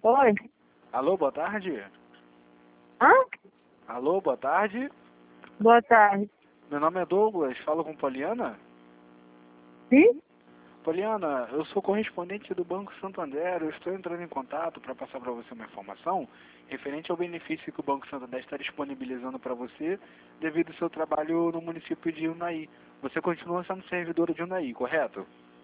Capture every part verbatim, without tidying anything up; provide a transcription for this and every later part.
Oi? Alô, boa tarde. Hã? Alô, boa tarde. Boa tarde. Meu nome é Douglas, falo com Poliana. Sim? Poliana, eu sou correspondente do Banco Santander, eu estou entrando em contato para passar para você uma informação referente ao benefício que o Banco Santander está disponibilizando para você devido ao seu trabalho no município de Unai. Você continua sendo servidora de Unai, correto?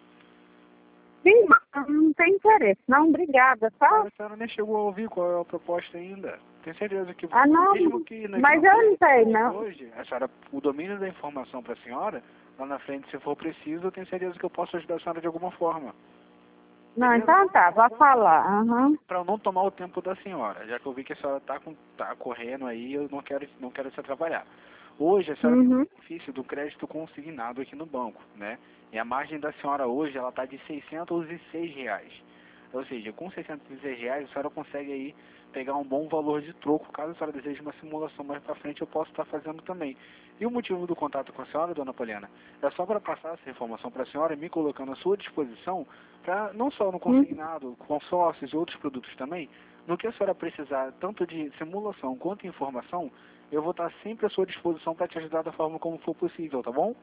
Sim, mas não tem interesse. Não, obrigada, tá? A senhora nem chegou a ouvir qual é a proposta ainda. Tenho certeza que, Ah, não, mesmo que na mas eu não sei, não. hoje, a senhora, o domínio da informação para a senhora, lá na frente, se for preciso, eu tenho certeza que eu posso ajudar a senhora de alguma forma. Não, então tá, vai falar. Aham. Para eu não tomar o tempo da senhora, já que eu vi que a senhora está tá correndo aí, eu não quero, não quero se atrapalhar. Hoje, a senhora tem Uhum. o benefício do crédito consignado aqui no banco, né? E a margem da senhora hoje, ela está de seiscentos e seis reais. Ou seja, com seiscentos e seis reais, a senhora consegue aí pegar um bom valor de troco. Caso a senhora deseje uma simulação mais para frente, eu posso estar fazendo também. E o motivo do contato com a senhora, dona Poliana, é só para passar essa informação para a senhora e me colocando à sua disposição, para não só no consignado, consórcios e outros produtos também, no que a senhora precisar, tanto de simulação quanto informação, eu vou estar sempre à sua disposição para te ajudar da forma como for possível, tá bom?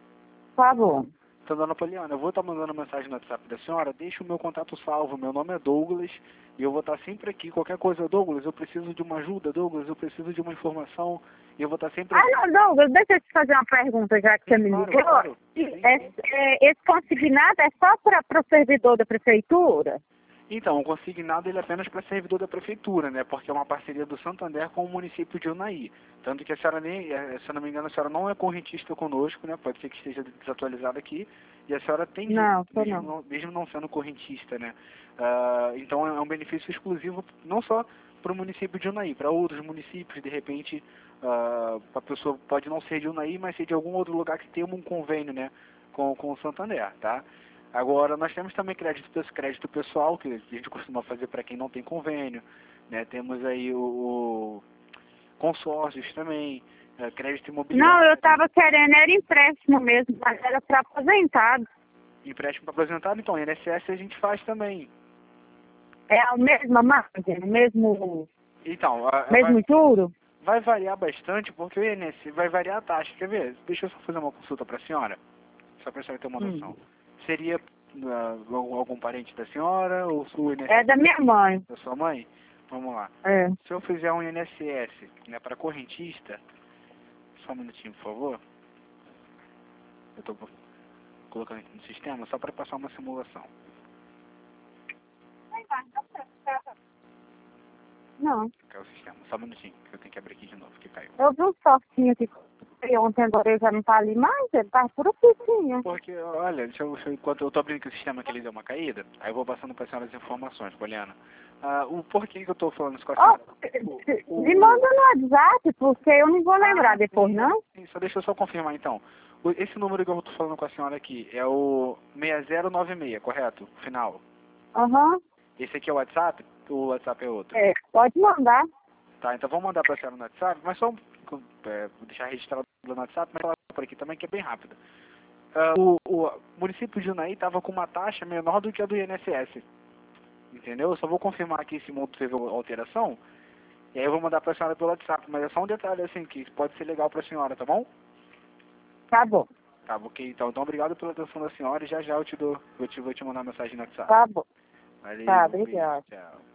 Tá bom. Então, dona Poliana, eu vou estar mandando mensagem no WhatsApp da senhora, deixa o meu contato salvo, meu nome é Douglas, e eu vou estar sempre aqui, qualquer coisa, Douglas, eu preciso de uma ajuda, Douglas, eu preciso de uma informação, e eu vou estar sempre aqui. Ah, não, Douglas, deixa eu te fazer uma pergunta, já que você me Claro, ligou. claro. Esse, é, esse consignado é só para o servidor da prefeitura? Então, o consignado ele é apenas para servidor da prefeitura, né? Porque é uma parceria do Santander com o município de Unai. Tanto que a senhora nem, eh, se eu não me engano, a senhora não é correntista conosco, né? Pode ser que esteja desatualizada aqui. E a senhora tem Não, direito, sou mesmo não. não, mesmo não sendo correntista, né? Ah, então é um benefício exclusivo não só para o município de Unai, para outros municípios, de repente, ah, a pessoa pode não ser de Unai, mas ser de algum outro lugar que tenha um convênio, né? Com, com o Santander, tá? Agora, nós temos também crédito, crédito pessoal, que a gente costuma fazer para quem não tem convênio, né? Temos aí o, o consórcios também, é, crédito imobiliário. Não, eu estava querendo, era empréstimo mesmo, mas era para aposentado. Empréstimo para aposentado, então, I N S S a gente faz também. É a mesma margem, o mesmo, Então, a, a, mesmo vai, juro? vai variar bastante, porque o I N S S vai variar a taxa. Quer ver? Deixa eu só fazer uma consulta para a senhora, só para a senhora ter uma noção. Hum. Seria uh, algum, algum parente da senhora ou o I N S S É da minha mãe. da sua mãe? Vamos lá. É. Se eu fizer um I N S S, né, para correntista, só um minutinho, por favor. Eu estou colocando aqui no sistema só para passar uma simulação. Não. Caiu o sistema. Só um minutinho, que eu tenho que abrir aqui de novo, que caiu. Eu vi um sortinho que comprei ontem, agora ele já não tá ali mais, ele tá por aqui, sim. Porque, olha, deixa eu, deixa eu- enquanto eu estou abrindo aqui o sistema que ele deu uma caída, aí eu vou passando para a senhora as informações, Poliana. Ah, o porquê que eu estou falando isso com a Ó, senhora? O- me o- manda no WhatsApp, porque eu não vou lembrar Ah, depois, sim, não? sim, só deixa eu só confirmar então. O- Esse número que eu estou falando com a senhora aqui é o seis zero nove seis, correto? Final. Aham. Esse aqui é o WhatsApp? Ou o WhatsApp é outro? É, pode mandar. Tá, então vamos mandar para a senhora no WhatsApp, mas só é, vou deixar registrado no WhatsApp, mas falar por aqui também que é bem rápido. Ah, o, o município de Unai estava com uma taxa menor do que a do I N S S. Entendeu? Eu só vou confirmar aqui se monto teve alteração. E aí eu vou mandar para a senhora pelo WhatsApp, mas é só um detalhe assim que pode ser legal para a senhora, tá bom? Tá bom. Tá, ok, então. Então obrigado pela atenção da senhora e já já eu te dou, eu te, vou te mandar mensagem no WhatsApp. Tá bom. Valeu, Tá, um beijo, obrigada. tchau.